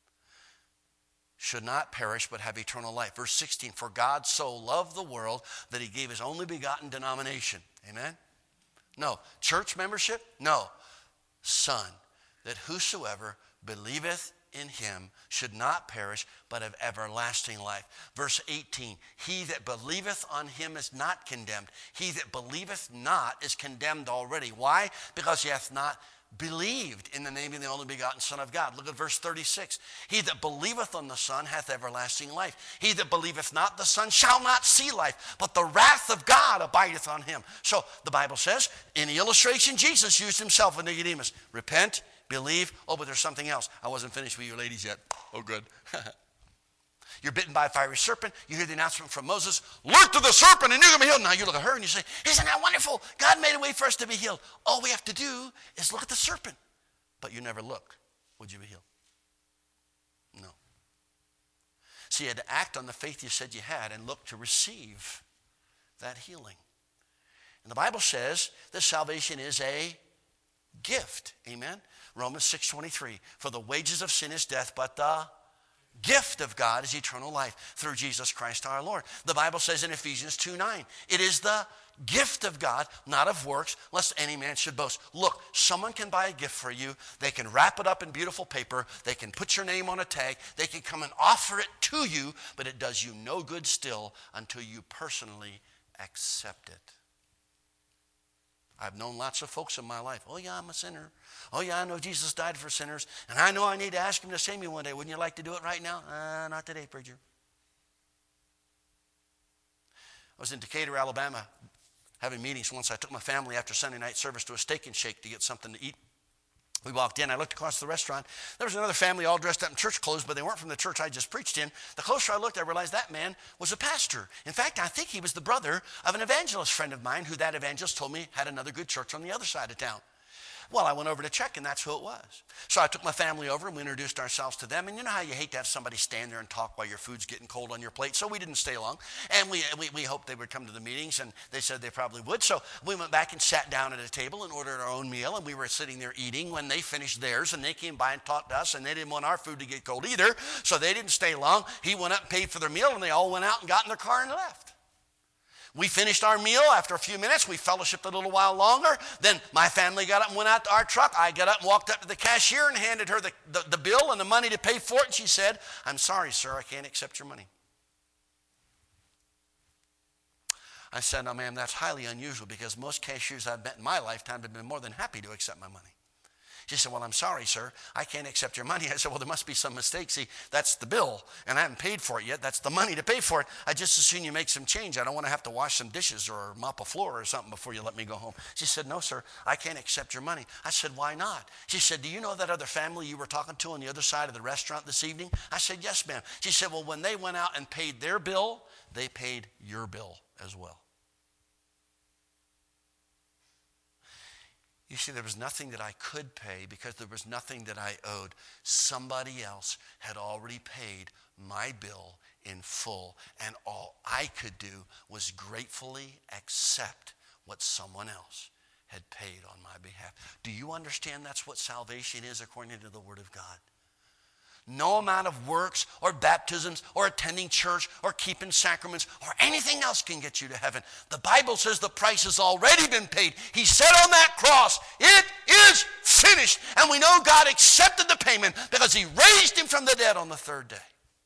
should not perish but have eternal life. Verse 16, for God so loved the world that he gave his only begotten denomination. Amen? No. Church membership? No. Son, that whosoever believeth in him should not perish but have everlasting life. Verse 18, he that believeth on him is not condemned. He that believeth not is condemned already. Why? Because he hath not believed in the name of the only begotten Son of God. Look at verse 36. He that believeth on the Son hath everlasting life. He that believeth not the Son shall not see life, but the wrath of God abideth on him. So the Bible says, in the illustration Jesus used himself with Nicodemus, repent, believe. Oh, but there's something else. I wasn't finished with you ladies yet. Oh, good. You're bitten by a fiery serpent. You hear the announcement from Moses, look to the serpent and you're going to be healed. Now you look at her and you say, isn't that wonderful? God made a way for us to be healed. All we have to do is look at the serpent. But you never look. Would you be healed? No. So you had to act on the faith you said you had and look to receive that healing. And the Bible says that salvation is a gift. Amen? Romans 6:23. For the wages of sin is death, but the gift of God is eternal life through Jesus Christ our Lord. The Bible says in Ephesians 2:9, it is the gift of God, not of works, lest any man should boast. Look, someone can buy a gift for you. They can wrap it up in beautiful paper. They can put your name on a tag. They can come and offer it to you, but it does you no good still until you personally accept it. I've known lots of folks in my life. Oh, yeah, I'm a sinner. Oh, yeah, I know Jesus died for sinners. And I know I need to ask him to save me one day. Wouldn't you like to do it right now? Not today, preacher. I was in Decatur, Alabama, having meetings once. I took my family after Sunday night service to a Steak and Shake to get something to eat. We walked in. I looked across the restaurant. There was another family all dressed up in church clothes, but they weren't from the church I just preached in. The closer I looked, I realized that man was a pastor. In fact, I think he was the brother of an evangelist friend of mine who that evangelist told me had another good church on the other side of town. Well, I went over to check, and that's who it was. So I took my family over, and we introduced ourselves to them. And you know how you hate to have somebody stand there and talk while your food's getting cold on your plate? So we didn't stay long. And we hoped they would come to the meetings, and they said they probably would. So we went back and sat down at a table and ordered our own meal, and we were sitting there eating when they finished theirs, and they came by and talked to us, and they didn't want our food to get cold either, so they didn't stay long. He went up and paid for their meal, and they all went out and got in their car and left. We finished our meal. After a few minutes, we fellowshipped a little while longer. Then my family got up and went out to our truck. I got up and walked up to the cashier and handed her the bill and the money to pay for it. And she said, I'm sorry, sir, I can't accept your money. I said, no, ma'am, that's highly unusual because most cashiers I've met in my lifetime have been more than happy to accept my money. She said, well, I'm sorry, sir. I can't accept your money. I said, well, there must be some mistake. See, that's the bill, and I haven't paid for it yet. That's the money to pay for it. I just as soon you make some change. I don't want to have to wash some dishes or mop a floor or something before you let me go home. She said, no, sir, I can't accept your money. I said, why not? She said, do you know that other family you were talking to on the other side of the restaurant this evening? I said, yes, ma'am. She said, well, when they went out and paid their bill, they paid your bill as well. You see, there was nothing that I could pay because there was nothing that I owed. Somebody else had already paid my bill in full. And all I could do was gratefully accept what someone else had paid on my behalf. Do you understand that's what salvation is according to the Word of God? No amount of works or baptisms or attending church or keeping sacraments or anything else can get you to heaven. The Bible says the price has already been paid. He said on that cross, it is finished. And we know God accepted the payment because he raised him from the dead on the third day.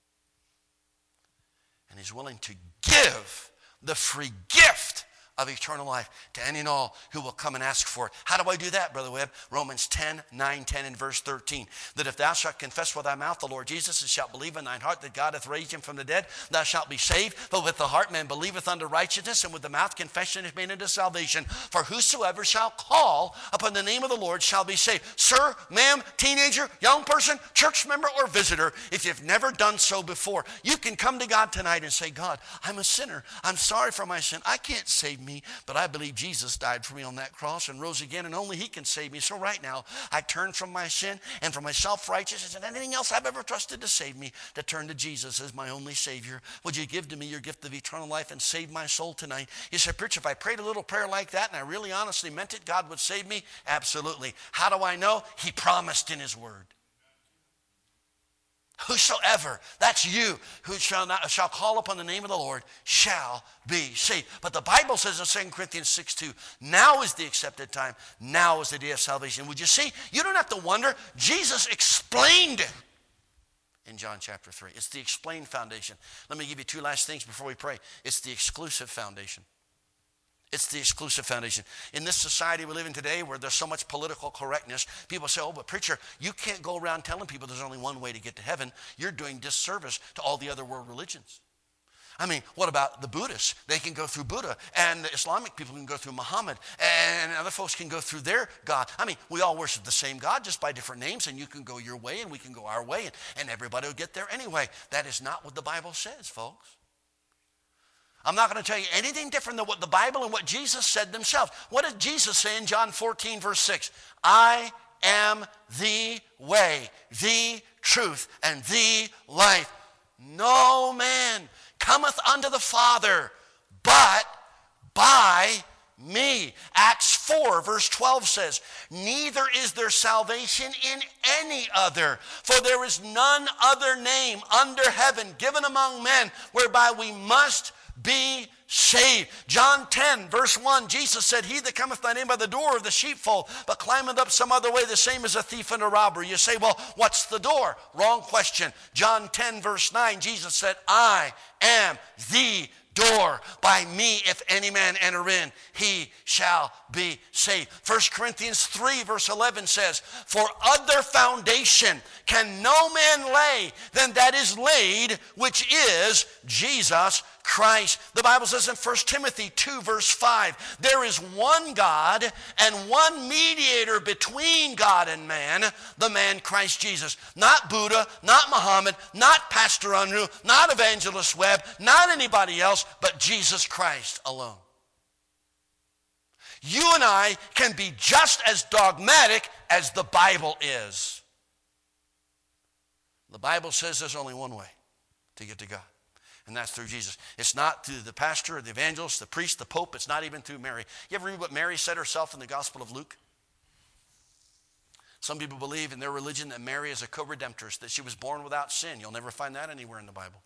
And he's willing to give the free gift of eternal life to any and all who will come and ask for it. How do I do that, Brother Webb? Romans 10, 9, 10, and verse 13. That if thou shalt confess with thy mouth the Lord Jesus, and shalt believe in thine heart that God hath raised him from the dead, thou shalt be saved. For with the heart man believeth unto righteousness, and with the mouth confession is made unto salvation. For whosoever shall call upon the name of the Lord shall be saved. Sir, ma'am, teenager, young person, church member, or visitor, if you've never done so before, you can come to God tonight and say, God, I'm a sinner. I'm sorry for my sin. I can't save me, but I believe Jesus died for me on that cross and rose again, and only he can save me. So right now, I turn from my sin and from my self-righteousness and anything else I've ever trusted to save me, to turn to Jesus as my only Savior. Would you give to me your gift of eternal life and save my soul tonight? You say, preacher, if I prayed a little prayer like that and I really honestly meant it, God would save me? Absolutely. How do I know? He promised in his word. Whosoever, that's you, who shall call upon the name of the Lord shall be saved. But the Bible says in 2 Corinthians 6:2, now is the accepted time, now is the day of salvation. Would you see? You don't have to wonder. Jesus explained it in John chapter 3. It's the explained foundation. Let me give you two last things before we pray. It's the exclusive foundation. It's the exclusive foundation. In this society we live in today where there's so much political correctness, people say, oh, but preacher, you can't go around telling people there's only one way to get to heaven. You're doing disservice to all the other world religions. I mean, what about the Buddhists? They can go through Buddha, and the Islamic people can go through Muhammad, and other folks can go through their God. I mean, we all worship the same God, just by different names, and you can go your way, and we can go our way, and everybody will get there anyway. That is not what the Bible says, folks. I'm not going to tell you anything different than what the Bible and what Jesus said themselves. What did Jesus say in John 14, verse 6? I am the way, the truth, and the life. No man cometh unto the Father but by me. Acts 4, verse 12 says, neither is there salvation in any other, for there is none other name under heaven given among men whereby we must be saved. John 10, verse 1, Jesus said, he that cometh not in by the door of the sheepfold, but climbeth up some other way, the same as a thief and a robber. You say, well, what's the door? Wrong question. John 10, verse 9, Jesus said, I am the door. By me, if any man enter in, he shall be saved. 1 Corinthians 3, verse 11 says, for other foundation can no man lay than that is laid, which is Jesus Christ. The Bible says in 1 Timothy 2, verse 5, there is one God and one mediator between God and man, the man Christ Jesus. Not Buddha, not Muhammad, not Pastor Unruh, not Evangelist Webb, not anybody else, but Jesus Christ alone. You and I can be just as dogmatic as the Bible is. The Bible says there's only one way to get to God, and that's through Jesus. It's not through the pastor or the evangelist, the priest, the pope. It's not even through Mary. You ever read what Mary said herself in the Gospel of Luke? Some people believe in their religion that Mary is a co-redemptress, that she was born without sin. You'll never find that anywhere in the Bible.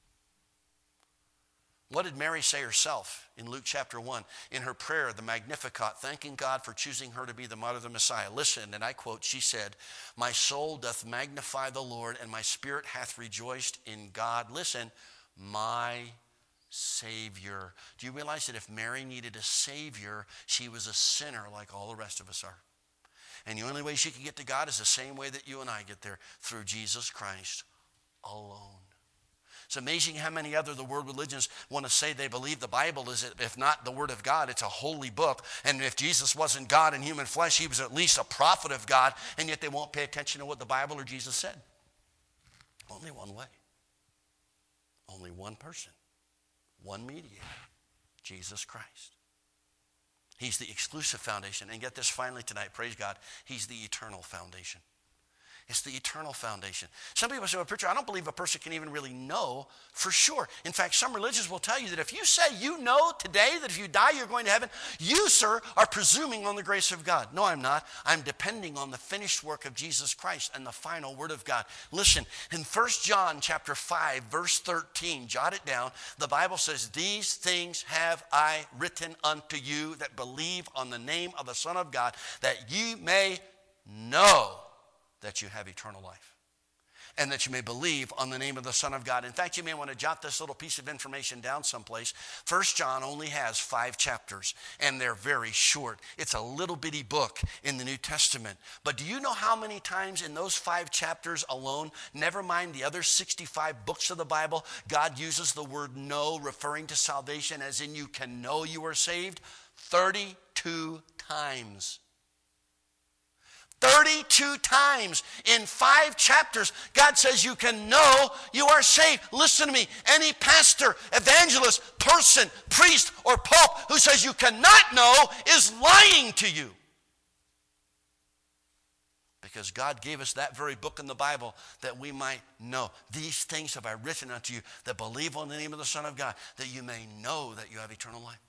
What did Mary say herself in Luke chapter 1? In her prayer, the Magnificat, thanking God for choosing her to be the mother of the Messiah. Listen, and I quote, she said, my soul doth magnify the Lord, and my spirit hath rejoiced in God. Listen, my Savior. Do you realize that if Mary needed a Savior, she was a sinner like all the rest of us are? And the only way she could get to God is the same way that you and I get there, through Jesus Christ alone. It's amazing how many other the world religions want to say they believe the Bible is, if not the Word of God, it's a holy book. And if Jesus wasn't God in human flesh, he was at least a prophet of God, and yet they won't pay attention to what the Bible or Jesus said. Only one way. Only one person. One mediator. Jesus Christ. He's the exclusive foundation. And get this finally tonight, praise God, he's the eternal foundation. It's the eternal foundation. Some people say, well, preacher, I don't believe a person can even really know for sure. In fact, some religions will tell you that if you say you know today that if you die you're going to heaven, you, sir, are presuming on the grace of God. No, I'm not. I'm depending on the finished work of Jesus Christ and the final word of God. Listen, in 1 John chapter 5, verse 13, jot it down, the Bible says, these things have I written unto you that believe on the name of the Son of God, that ye may know that you have eternal life, and that you may believe on the name of the Son of God. In fact, you may want to jot this little piece of information down someplace. 1 John only has 5 chapters, and they're very short. It's a little bitty book in the New Testament. But do you know how many times in those 5 chapters alone, never mind the other 65 books of the Bible, God uses the word know, referring to salvation, as in you can know you are saved? 32 times. 32 times in 5 chapters, God says you can know you are saved. Listen to me. Any pastor, evangelist, person, priest, or pope who says you cannot know is lying to you. Because God gave us that very book in the Bible that we might know. These things have I written unto you that believe on the name of the Son of God, that you may know that you have eternal life.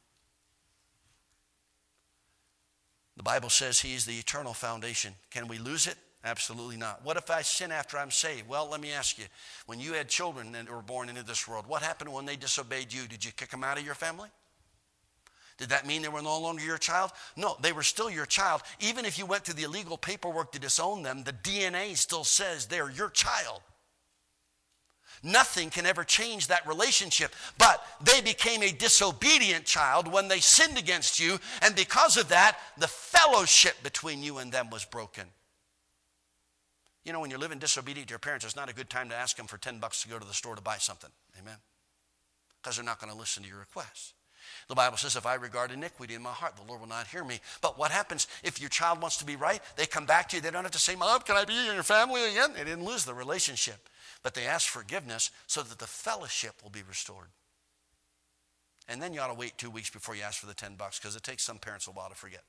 The Bible says he is the eternal foundation. Can we lose it? Absolutely not. What if I sin after I'm saved? Well, let me ask you. When you had children that were born into this world, what happened when they disobeyed you? Did you kick them out of your family? Did that mean they were no longer your child? No, they were still your child. Even if you went through the illegal paperwork to disown them, the DNA still says they're your child. Nothing can ever change that relationship. But they became a disobedient child when they sinned against you, and because of that, the fellowship between you and them was broken. You know, when you're living disobedient to your parents, it's not a good time to ask them for $10 to go to the store to buy something. Amen? Because they're not going to listen to your requests. The Bible says, if I regard iniquity in my heart, the Lord will not hear me. But what happens if your child wants to be right? They come back to you. They don't have to say, Mom, can I be in your family again? They didn't lose the relationship. But they ask forgiveness so that the fellowship will be restored. And then you ought to wait 2 weeks before you ask for the $10 because it takes some parents a while to forget.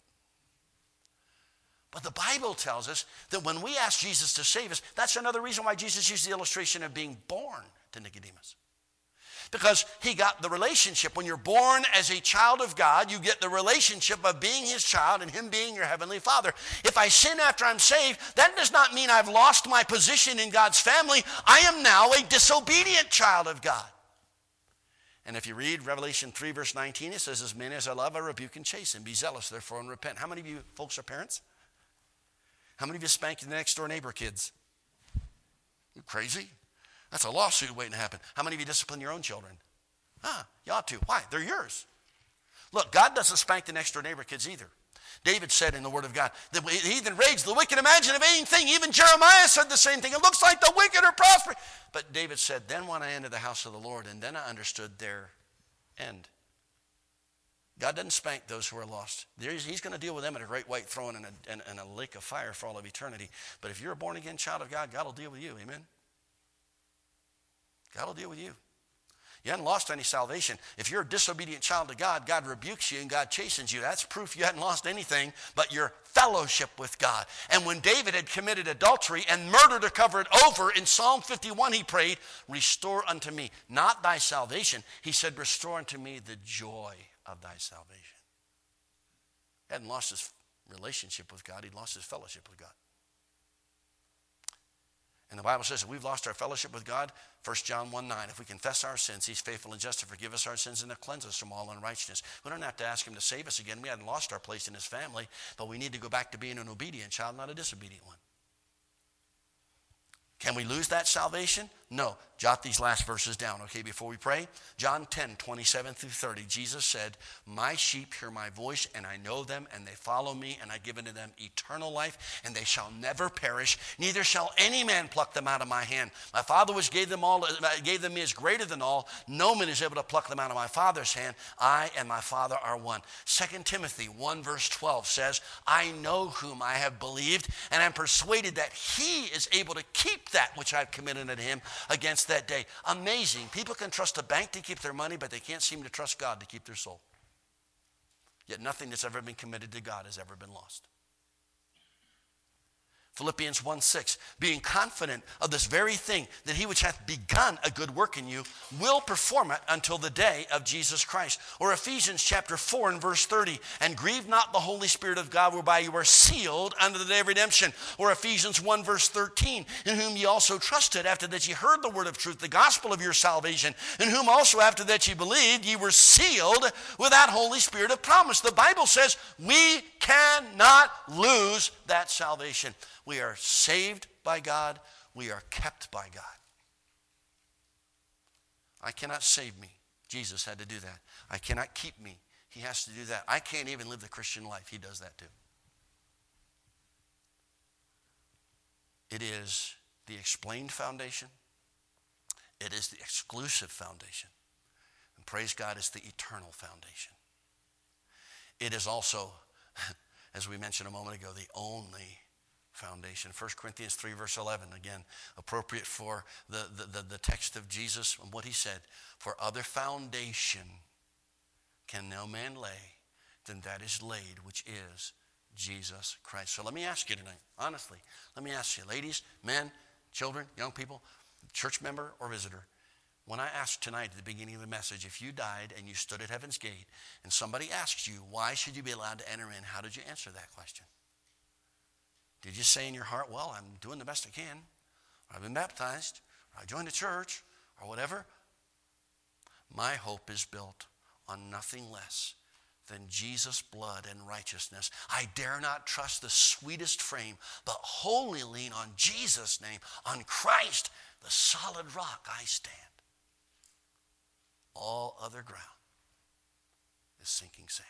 But the Bible tells us that when we ask Jesus to save us, that's another reason why Jesus used the illustration of being born to Nicodemus. Because he got the relationship. When you're born as a child of God, you get the relationship of being his child and him being your heavenly Father. If I sin after I'm saved, that does not mean I've lost my position in God's family. I am now a disobedient child of God. And if you read Revelation 3 verse 19, it says, as many as I love, I rebuke and chasten. Be zealous, therefore, and repent. How many of you folks are parents? How many of you spank the next door neighbor kids? You crazy? That's a lawsuit waiting to happen. How many of you discipline your own children? You ought to. Why? They're yours. Look, God doesn't spank the next door neighbor kids either. David said in the Word of God, the heathen rage, the wicked imagine a vain thing. Even Jeremiah said the same thing. It looks like the wicked are prospering. But David said, then when I entered the house of the Lord, and then I understood their end. God doesn't spank those who are lost. He's going to deal with them at a great white throne and a lake of fire for all of eternity. But if you're a born-again child of God, God will deal with you. Amen? God will deal with you. You haven't lost any salvation. If you're a disobedient child of God, God rebukes you and God chastens you. That's proof you hadn't lost anything but your fellowship with God. And when David had committed adultery and murder to cover it over, in Psalm 51 he prayed, restore unto me, not thy salvation. He said, restore unto me the joy of thy salvation. He hadn't lost his relationship with God. He'd lost his fellowship with God. And the Bible says that we've lost our fellowship with God. 1 John 1:9. If we confess our sins, he's faithful and just to forgive us our sins and to cleanse us from all unrighteousness. We don't have to ask him to save us again. We hadn't lost our place in his family, but we need to go back to being an obedient child, not a disobedient one. Can we lose that salvation? No. Jot these last verses down, okay, before we pray. John 10:27 through 30. Jesus said, my sheep hear my voice, and I know them, and they follow me, and I give unto them eternal life, and they shall never perish, neither shall any man pluck them out of my hand. My Father which gave them me is greater than all. No man is able to pluck them out of my Father's hand. I and my Father are one. 2 Timothy 1 verse 12 says, I know whom I have believed, and am persuaded that he is able to keep that which I've committed unto him against that day. Amazing. People can trust a bank to keep their money, but they can't seem to trust God to keep their soul. Yet nothing that's ever been committed to God has ever been lost. Philippians 1:6, being confident of this very thing, that he which hath begun a good work in you will perform it until the day of Jesus Christ. Or Ephesians chapter 4 and verse 30, and grieve not the Holy Spirit of God, whereby you are sealed unto the day of redemption. Or Ephesians 1 verse 13, in whom ye also trusted, after that ye heard the word of truth, the gospel of your salvation, in whom also after that ye believed, ye were sealed with that Holy Spirit of promise. The Bible says we cannot lose that salvation. We are saved by God. We are kept by God. I cannot save me. Jesus had to do that. I cannot keep me. He has to do that. I can't even live the Christian life. He does that too. It is the explained foundation. It is the exclusive foundation. And praise God, it's the eternal foundation. It is also, as we mentioned a moment ago, the only foundation. 1 Corinthians 3 verse 11, again, appropriate for the text of Jesus and what he said. For other foundation can no man lay than that is laid, which is Jesus Christ. So let me ask you tonight, honestly, let me ask you, ladies, men, children, young people, church member or visitor, when I asked tonight at the beginning of the message, if you died and you stood at heaven's gate and somebody asked you, why should you be allowed to enter in, how did you answer that question? Did you say in your heart, well, I'm doing the best I can, or I've been baptized, or I joined a church, or whatever? My hope is built on nothing less than Jesus' blood and righteousness. I dare not trust the sweetest frame, but wholly lean on Jesus' name, on Christ, the solid rock I stand. All other ground is sinking sand.